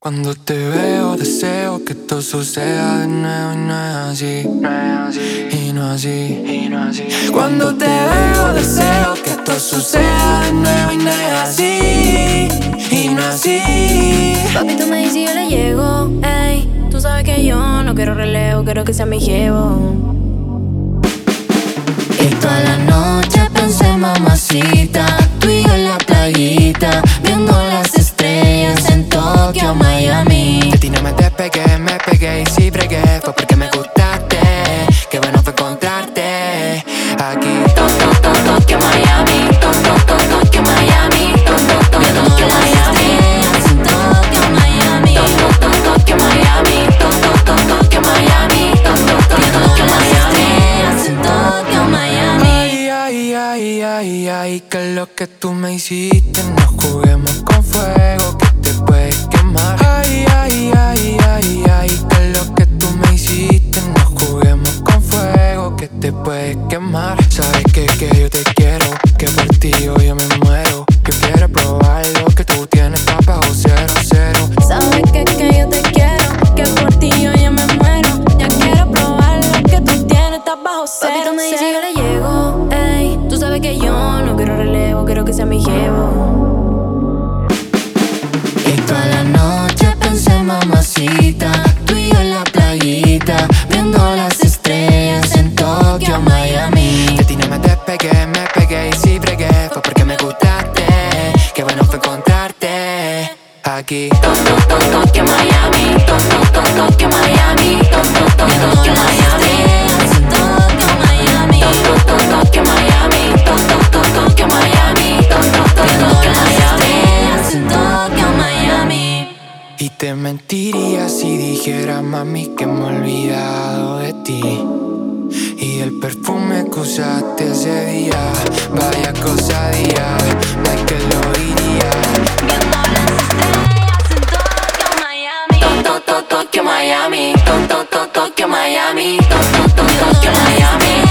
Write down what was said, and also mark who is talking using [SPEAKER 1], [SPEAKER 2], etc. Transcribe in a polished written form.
[SPEAKER 1] Cuando te veo deseo que todo suceda de nuevo y no es así, no es así, y no es así, y no es así. Cuando te veo deseo que todo suceda de nuevo y no es así, y no es así.
[SPEAKER 2] Papi, tú me dices y yo le llego, ey. Tú sabes que yo no quiero relevo, quiero que sea mi jevo.
[SPEAKER 3] Y toda la noche pensé, mamacita, tú y yo en la playita, viendo las estrellas en Tokio, Miami.
[SPEAKER 1] De ti no me pegué y si bregué fue porque me gustaste. Qué bueno fue encontrarte aquí.
[SPEAKER 3] Tokio, Miami, Tokio, Miami, Tokio, Miami, en Tokio, Miami, Tokio, Miami, Tokio, Miami, Tokio, Miami, en Tokio, Miami.
[SPEAKER 1] Ay, que lo que tú me hiciste, no juguemos con fuego que te puedes quemar. Ay, que lo que tú me hiciste, no juguemos con fuego que te puedes quemar. Sabes que yo te quiero, que por ti hoy yo me muero. Yo quiero probar lo que tú tienes, está bajo 0-0.
[SPEAKER 2] Sabes que yo te quiero, que por ti yo ya me muero. Ya quiero probar lo que tú tienes, estás bajo cero. Papi, tú me dices y yo le llego, ey. Tú sabes que yo no quiero relevo, quiero que sea mi jevo.
[SPEAKER 3] Y toda la noche pensé, mamacita, tú y yo en la playita, viendo las estrellas en Tokio, Miami.
[SPEAKER 1] De ti no me pegué y si bregué fue porque me gustaste. Qué bueno fue encontrarte aquí.
[SPEAKER 3] Tokio, Miami, Tokio, Miami, Tokio, Miami, en Tokio, Miami, Tokio, Miami, Tokio, Miami, Tokio, Miami, en Tokio, Miami.
[SPEAKER 1] Y te mentiría si dijera, mami, que me he olvidado de ti y el perfume que usaste ese día. Vaya cosadía, no hay que lo diría.
[SPEAKER 3] Viendo las estrellas en Tokio, Miami, Tokio, Miami, Tokio, Miami, Tokio, Miami.